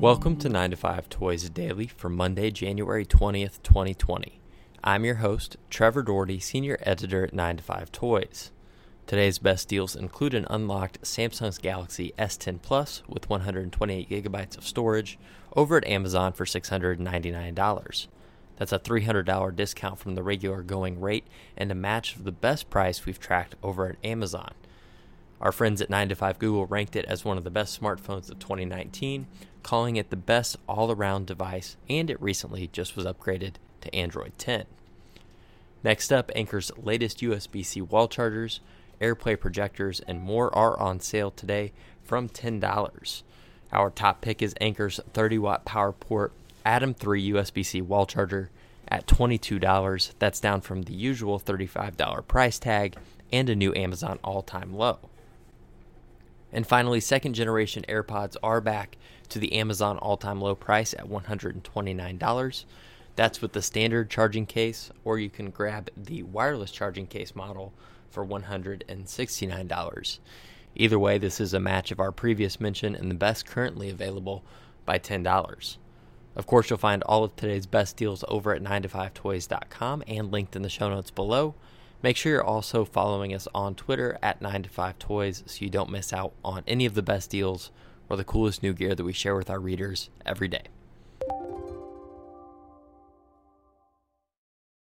Welcome to 9 to 5 Toys Daily for Monday, January 20th, 2020. I'm your host, Trevor Doherty, Senior Editor at 9 to 5 Toys. Today's best deals include an unlocked Samsung Galaxy S10 Plus with 128 gigabytes of storage over at Amazon for $699. That's a $300 discount from the regular going rate and a match of the best price we've tracked over at Amazon. Our friends at 9 to 5 Google ranked it as one of the best smartphones of 2019, calling it the best all-around device, and it recently just was upgraded to Android 10. Next up, Anker's latest USB-C wall chargers, AirPlay projectors, and more are on sale today from $10. Our top pick is Anker's 30-watt PowerPort Atom 3 USB-C wall charger at $22. That's down from the usual $35 price tag and a new Amazon all-time low. And finally, second-generation AirPods are back to the Amazon all-time low price at $129. That's with the standard charging case, or you can grab the wireless charging case model for $169. Either way, this is a match of our previous mention and the best currently available by $10. Of course, you'll find all of today's best deals over at 9to5toys.com and linked in the show notes below. Make sure you're also following us on Twitter at 9to5toys so you don't miss out on any of the best deals or the coolest new gear that we share with our readers every day.